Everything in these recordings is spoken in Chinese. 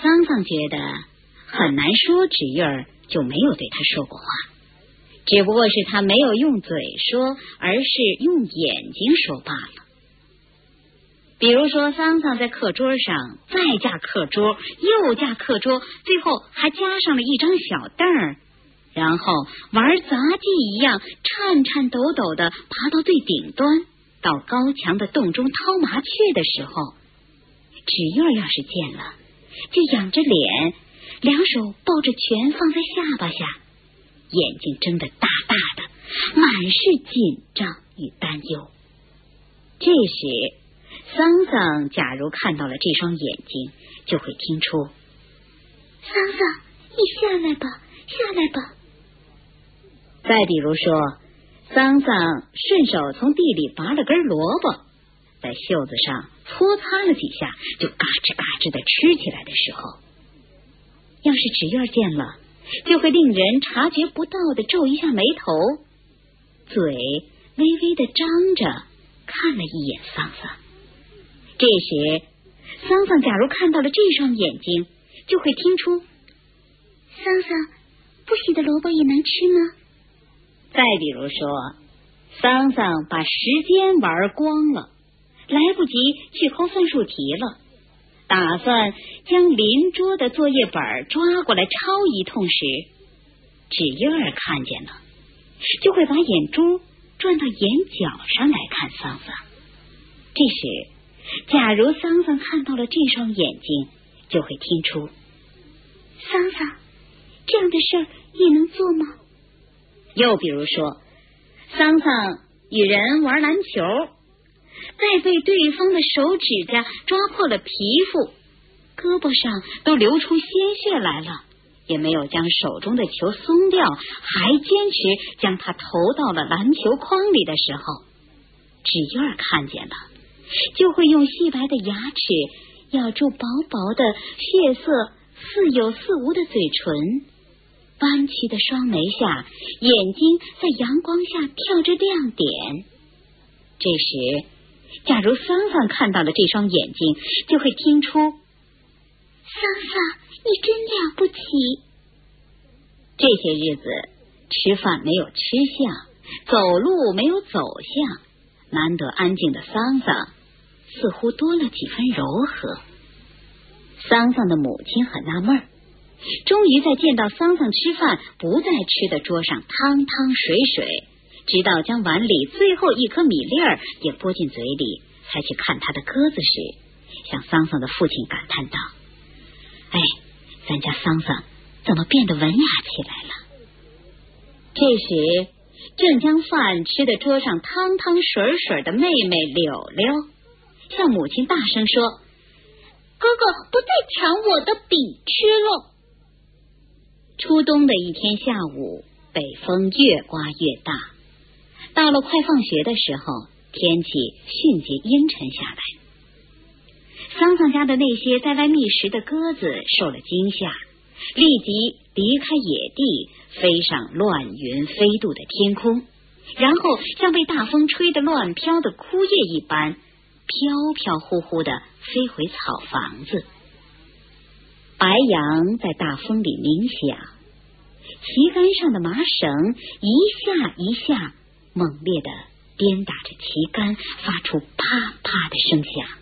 桑桑觉得很难说纸玉儿就没有对他说过话，只不过是他没有用嘴说，而是用眼睛说罢了。比如说桑桑在课桌上再架课桌，又架课桌，最后还加上了一张小凳儿，然后玩杂技一样颤颤抖抖地爬到最顶端，到高墙的洞中掏麻雀的时候，纸玉儿要是见了，就仰着脸，两手抱着拳放在下巴下，眼睛睁得大大的，满是紧张与担忧。这时桑桑假如看到了这双眼睛，就会听出： 桑桑，你下来吧，下来吧。 再比如说，桑桑顺手从地里拔了根萝卜，在袖子上搓擦了几下，就嘎吱嘎吱的吃起来的时候，要是纸玉儿见了，就会令人察觉不到的皱一下眉头，嘴微微的张着，看了一眼桑桑。这时桑桑假如看到了这双眼睛，就会听出： 桑桑，不洗的萝卜也能吃吗？ 再比如说，桑桑把时间玩光了，来不及去抠算术题了，打算将邻桌的作业本抓过来抄一通时，纸玉儿看见了，就会把眼珠转到眼角上来看桑桑。这时假如桑桑看到了这双眼睛，就会听出： 桑桑，这样的事儿也能做吗？ 又比如说，桑桑与人玩篮球，再被对方的手指甲抓破了皮肤，胳膊上都流出鲜血来了，也没有将手中的球松掉，还坚持将它投到了篮球筐里的时候，纸玉儿看见了，就会用细白的牙齿咬住薄薄的血色似有似无的嘴唇，弯曲的双眉下，眼睛在阳光下跳着亮点。这时假如桑桑看到了这双眼睛，就会听出： 桑桑，你真了不起。 这些日子吃饭没有吃相，走路没有走相，难得安静的桑桑似乎多了几分柔和。桑桑的母亲很纳闷，终于在见到桑桑吃饭不再吃的桌上汤汤水水，直到将碗里最后一颗米粒儿也拨进嘴里，才去看他的鸽子时，向桑桑的父亲感叹道：哎，咱家桑桑怎么变得文雅起来了？这时正将饭吃的桌上汤汤水水的妹妹柳柳向母亲大声说： 哥哥不再抢我的饼吃了。 初冬的一天下午，北风越刮越大，到了快放学的时候，天气迅即阴沉下来。桑桑家的那些在外觅食的鸽子受了惊吓，立即离开野地，飞上乱云飞渡的天空，然后像被大风吹得乱飘的枯叶一般，飘飘忽忽地飞回草房子。白杨在大风里鸣响，旗杆上的麻绳一下一下猛烈地鞭打着旗杆，发出啪啪的声响。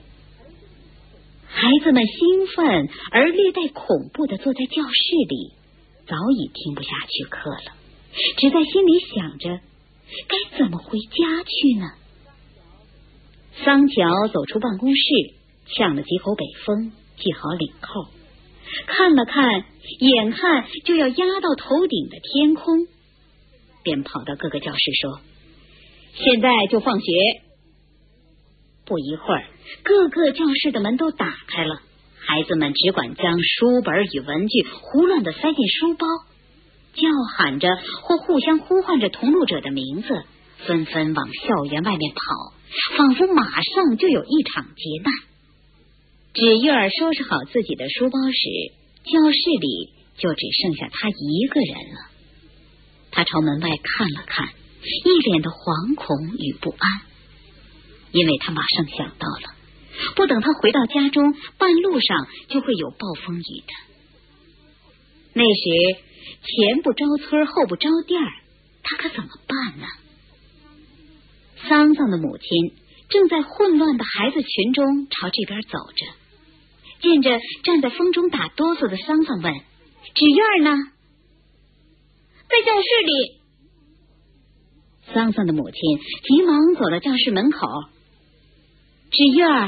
孩子们兴奋而略带恐怖地坐在教室里，早已听不下去课了，只在心里想着该怎么回家去呢。桑乔走出办公室，呛了几口北风，系好领扣，看了看眼看就要压到头顶的天空，便跑到各个教室说：现在就放学。不一会儿，各个教室的门都打开了，孩子们只管将书本与文具胡乱地塞进书包，叫喊着或互相呼唤着同路者的名字，纷纷往校园外面跑，仿佛马上就有一场劫难。纸玉儿收拾好自己的书包时，教室里就只剩下他一个人了。他朝门外看了看，一脸的惶恐与不安，因为他马上想到了不等他回到家中，半路上就会有暴风雨的。那时前不着村后不着店，他可怎么办呢？桑桑的母亲正在混乱的孩子群中朝这边走着，见着站在风中打哆嗦的桑桑问：纸院呢？ 在教室里。 桑桑的母亲急忙走到教室门口。纸院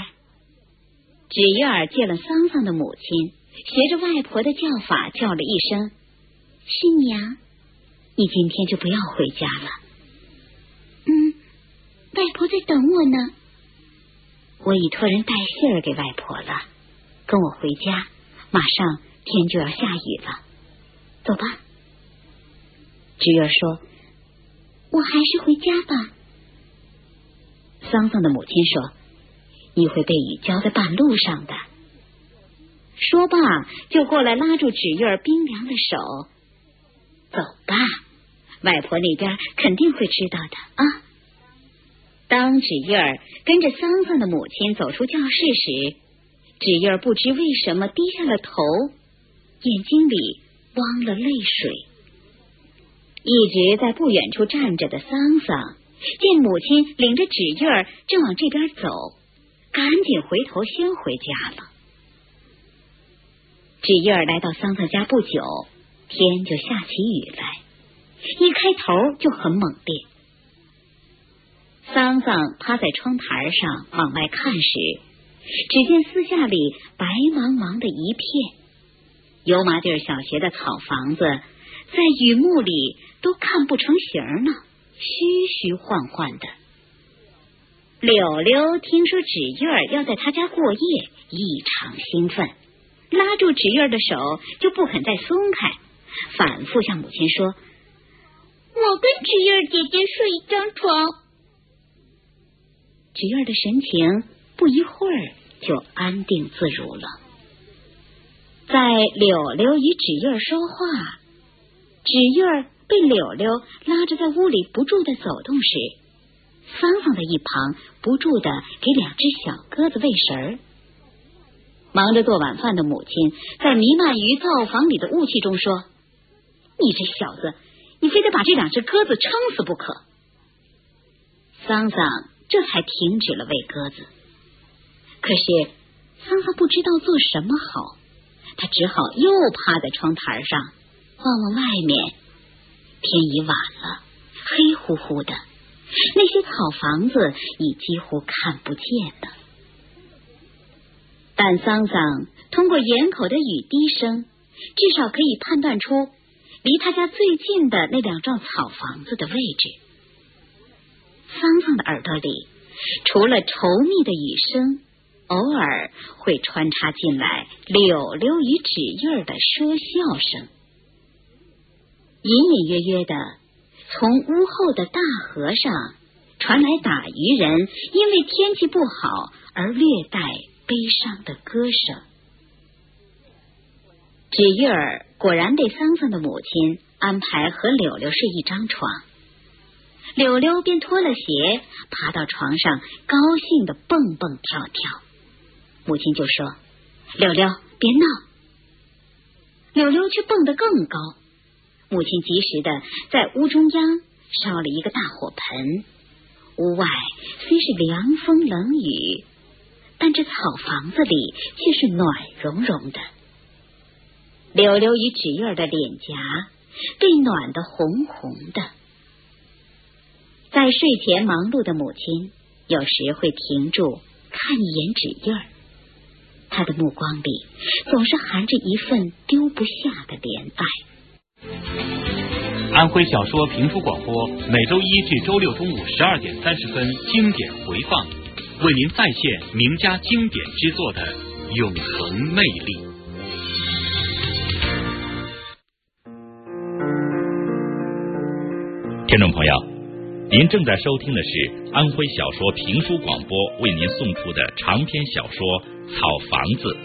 见了桑桑的母亲，学着外婆的叫法叫了一声： 师娘， 你今天就不要回家了。 外婆在等我呢。 我已托人带信儿给外婆了，跟我回家，马上天就要下雨了。走吧。纸院说： 我还是回家吧。 桑桑的母亲说：你会被雨浇在半路上的。说罢就过来拉住纸院冰凉的手。走吧，外婆那边肯定会知道的啊。当纸院跟着桑桑的母亲走出教室时，纸院不知为什么低下了头，眼睛里汪了泪水。一直在不远处站着的桑桑见母亲领着纸院正往这边走，赶紧回头先回家了。纸院来到桑桑家不久，天就下起雨来，一开头就很猛烈。桑桑趴在窗台上往外看时，只见四下里白茫茫的一片，油麻地小学的草房子在雨幕里都看不成形呢，虚虚幻幻的。柳柳听说纸院要在他家过夜，异常兴奋，拉住纸院的手就不肯再松开，反复向母亲说： 我跟纸院姐姐睡一张床。 纸院的神情不一会儿就安定自如了。在柳柳与纸院说话，纸院被柳柳拉着在屋里不住的走动时，桑桑在一旁不住的给两只小鸽子喂食儿。忙着做晚饭的母亲在弥漫于灶房里的雾气中说：你这小子，你非得把这两只鸽子撑死不可。桑桑这才停止了喂鸽子。可是桑桑不知道做什么好，他只好又趴在窗台上望望外面。天已晚了，黑乎乎的，那些草房子已几乎看不见了。但桑桑通过檐口的雨滴声，至少可以判断出离他家最近的那两幢草房子的位置。桑桑的耳朵里除了稠密的雨声，偶尔会穿插进来柳柳与纸印的说笑声。隐隐约约的，从屋后的大河上传来打渔人因为天气不好而略带悲伤的歌声。纸玉儿果然被桑桑的母亲安排和柳柳睡一张床，柳柳便脱了鞋爬到床上，高兴地蹦蹦跳跳。母亲就说：柳柳别闹。柳柳却蹦得更高，母亲及时地在屋中央烧了一个大火盆。屋外虽是凉风冷雨，但这草房子里却是暖融融的。柳柳与纸玉儿的脸颊被暖得红红的。在睡前忙碌的母亲有时会停住看一眼纸玉儿，她的目光里总是含着一份丢不下的怜爱。 安徽小说评书广播每周一至周六中午12点30分经典回放，为您再现名家经典之作的永恒魅力。听众朋友，您正在收听的是安徽小说评书广播为您送出的长篇小说《草房子》。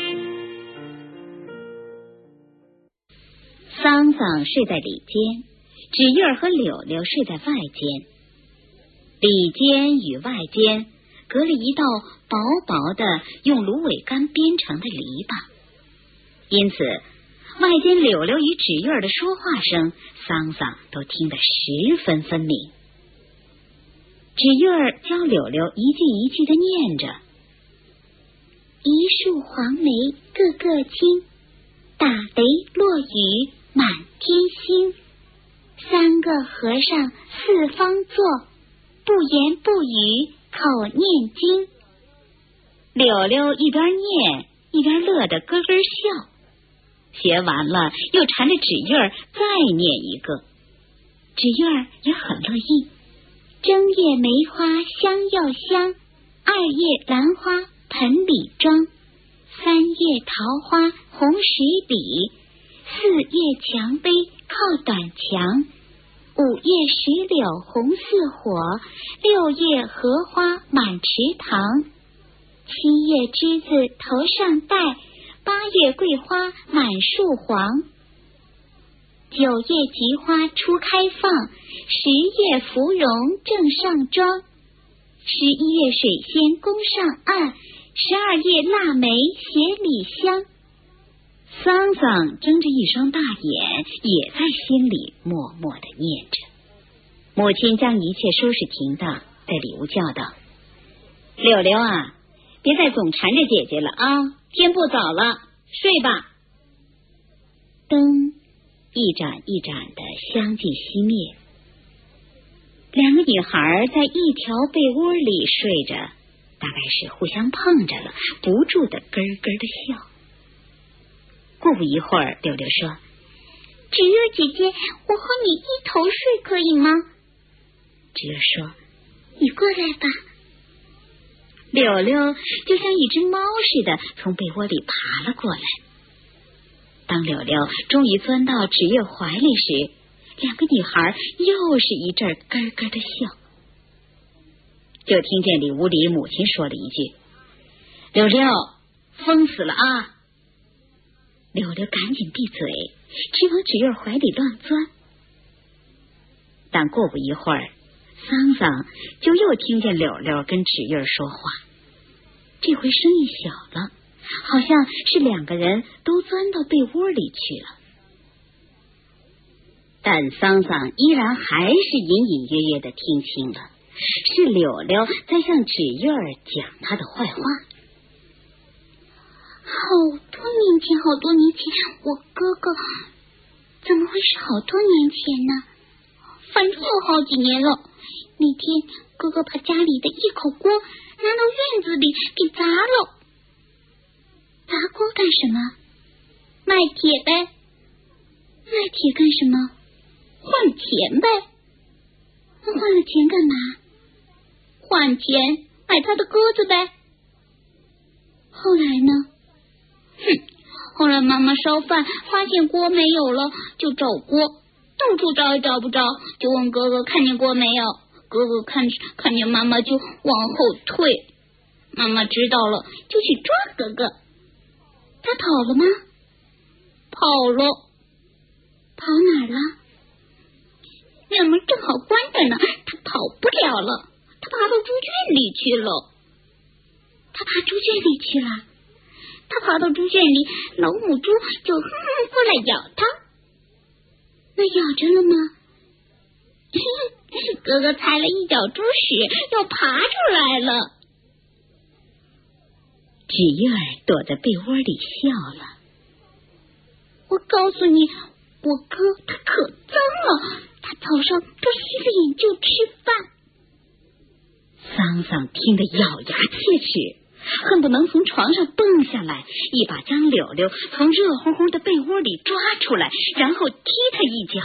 桑桑睡在里间，纸玉儿和柳柳睡在外间。里间与外间隔了一道薄薄的用芦苇杆编成的篱笆，因此外间柳柳与纸月儿的说话声，桑桑都听得十分分明。纸月儿教柳柳一句一句的念着： 一树黄梅个个青，打雷落雨满天星。三个和尚四方坐，不言不语口念经。 柳柳一边念一边乐得咯咯笑，学完了又缠着纸月儿再念一个，纸月儿也很乐意。 正月梅花香又香，二月兰花盆里装，三月桃花红十里，四月墙杯靠短墙，五月石榴红似火，六月荷花满池塘，七月栀子头上戴，八月桂花满树黄，九月菊花初开放，十月芙蓉正上妆，11月水仙宫上岸，12月腊梅鞋里香。 桑桑睁着一双大眼，也在心里默默地念着。母亲将一切收拾停当，在里屋叫道：柳柳啊，别再总缠着姐姐了啊，天不早了，睡吧。灯一盏一盏的相继熄灭，两个女孩在一条被窝里睡着，大概是互相碰着了，不住的咯咯的笑。过不一会儿，柳柳说： 纸月姐姐，我和你一头睡可以吗？ 纸月说： 你过来吧。 柳柳就像一只猫似的从被窝里爬了过来。当柳柳终于钻到纸月怀里时，两个女孩又是一阵咯咯的笑。就听见里屋里母亲说了一句：柳柳，疯死了啊！柳柳赶紧闭嘴，只往纸月怀里乱钻。但过不一会儿，桑桑就又听见柳柳跟纸月说话，这回声音小了，好像是两个人都钻到被窝里去了。但桑桑依然还是隐隐约约的听清了，是柳柳在向纸月讲他的坏话。 好多年前，我哥哥怎么会是好多年前呢？反正有好几年了。那天哥哥把家里的一口锅拿到院子里给砸了。砸锅干什么？卖铁呗。卖铁干什么？换钱呗。那换了钱干嘛？换钱买他的鸽子呗。后来呢？后来妈妈烧饭发现锅没有了，就找锅，到处找也找不着，就问哥哥看见锅没有。哥哥看见妈妈就往后退，妈妈知道了就去抓哥哥。他跑了吗？跑了。跑哪儿了？院门正好关着呢，他跑不了了，他爬到猪圈里去了。他爬猪圈里去了。他爬到猪圈里，老母猪就哼哼过来咬他。那咬着了吗？哥哥踩了一脚猪屎，又爬出来了。 纸月躲在被窝里笑了。 我告诉你，我哥他可脏了，他早上不洗脸就吃饭。 桑桑听得咬牙切齿，恨不能从床上蹦下来，一把将柳柳从热烘烘的被窝里抓出来，然后踢他一脚。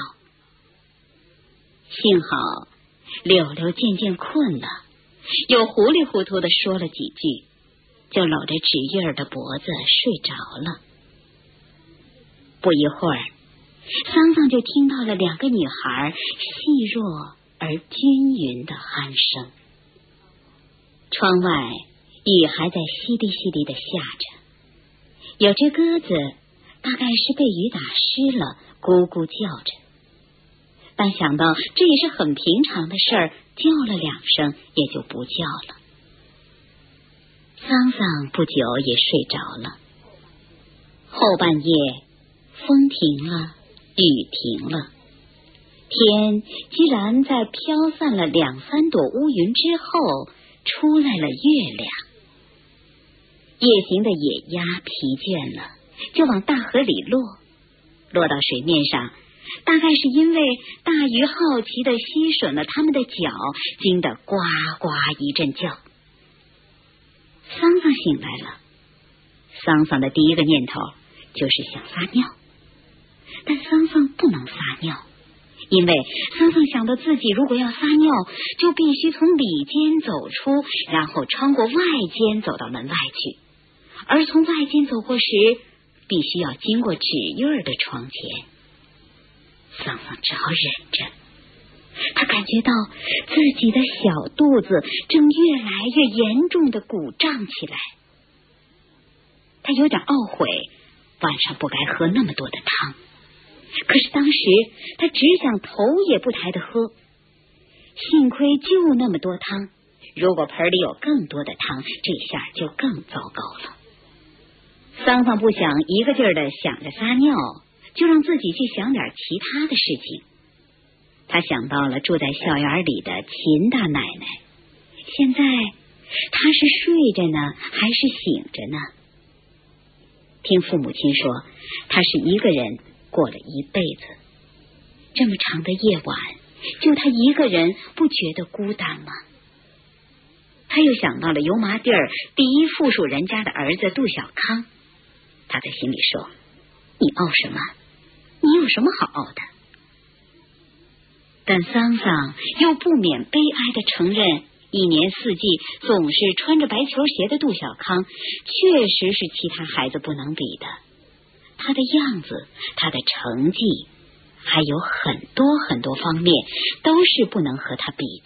幸好柳柳渐渐困了，又糊里糊涂的说了几句，就搂着纸月的脖子睡着了。不一会儿，桑桑就听到了两个女孩细弱而均匀的鼾声。窗外雨还在淅沥淅沥的下着，有只鸽子大概是被雨打湿了，咕咕叫着。但想到这也是很平常的事儿，叫了两声也就不叫了。 桑桑不久也睡着了。后半夜，风停了，雨停了，天居然在飘散了2-3朵乌云之后，出来了月亮。夜行的野鸭疲倦了，就往大河里落到水面上，大概是因为大鱼好奇的吸吮了它们的脚，惊得呱呱一阵叫。桑桑醒来了，桑桑的第一个念头就是想撒尿，但桑桑不能撒尿，因为桑桑想到自己如果要撒尿，就必须从里间走出，然后穿过外间走到门外去，而从外间走过时，必须要经过纸月儿的床前。桑桑只好忍着，他感觉到自己的小肚子正越来越严重的鼓胀起来。他有点懊悔晚上不该喝那么多的汤，可是当时他只想头也不抬的喝。幸亏就那么多汤，如果盆里有更多的汤，这下就更糟糕了。桑桑不想一个劲儿的想着撒尿，就让自己去想点其他的事情。他想到了住在校园里的秦大奶奶，现在她是睡着呢还是醒着呢？听父母亲说，她是一个人过了一辈子，这么长的夜晚，就她一个人，不觉得孤单吗？他又想到了油麻地儿第一富庶人家的儿子杜小康，他在心里说，你傲什么？你有什么好傲的？但桑桑又不免悲哀的承认，一年四季总是穿着白球鞋的杜小康确实是其他孩子不能比的，他的样子，他的成绩，还有很多很多方面都是不能和他比的。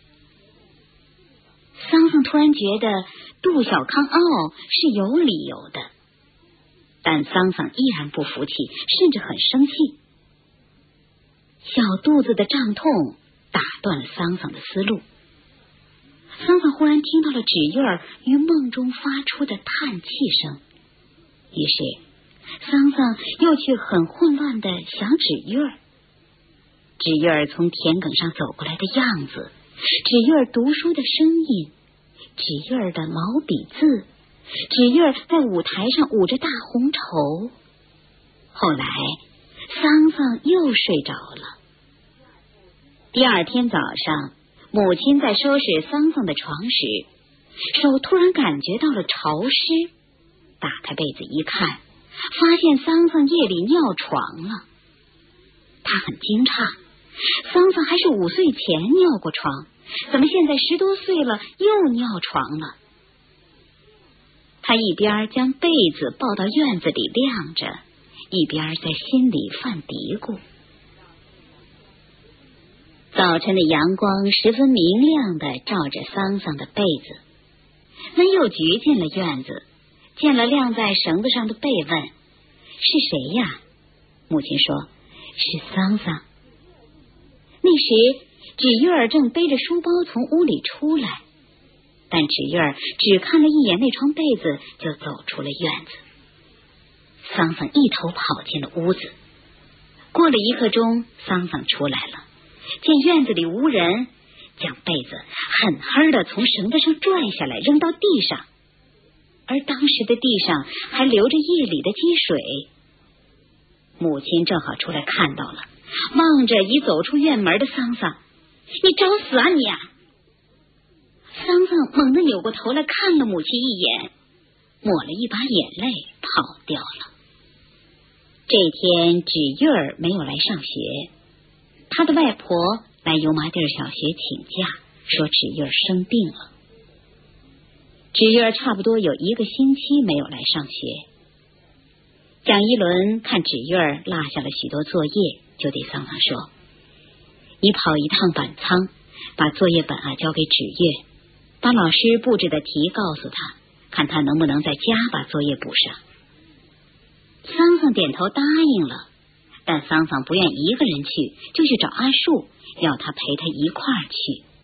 桑桑突然觉得杜小康傲是有理由的，但桑桑依然不服气，甚至很生气。小肚子的胀痛打断了桑桑的思路。桑桑忽然听到了纸月儿于梦中发出的叹气声，于是桑桑又去很混乱的想纸月儿。纸月儿从田埂上走过来的样子，纸月儿读书的声音，纸月儿的毛笔字，纸月儿在舞台上舞着大红绸。后来桑桑又睡着了。第二天早上，母亲在收拾桑桑的床时，手突然感觉到了潮湿，打开被子一看，发现桑桑夜里尿床了。他很惊诧，桑桑还是5岁前尿过床，怎么现在10多岁了又尿床了？他一边将被子抱到院子里晾着，一边在心里犯嘀咕。早晨的阳光十分明亮地照着桑桑的被子，那又举进了院子，见了晾在绳子上的被，问是谁呀？母亲说是桑桑。那时纸月儿正背着书包从屋里出来，但纸月儿只看了一眼那床被子，就走出了院子。桑桑一头跑进了屋子。过了1刻钟，桑桑出来了，见院子里无人，将被子狠狠地从绳子上拽下来，扔到地上，而当时的地上还流着夜里的积水。母亲正好出来看到了，望着已走出院门的桑桑，你找死啊你啊！桑桑猛地扭过头来看了母亲一眼，抹了一把眼泪跑掉了。这天纸月儿没有来上学，他的外婆来油麻地小学请假，说纸月儿生病了。纸月儿差不多有1个星期没有来上学。蒋一伦看纸月儿落下了许多作业，就对桑桑说，你跑一趟板仓，把作业本交给纸月，把老师布置的题告诉他，看他能不能在家把作业补上。桑桑点头答应了，但桑桑不愿一个人去，就去找阿树，要他陪他一块儿去。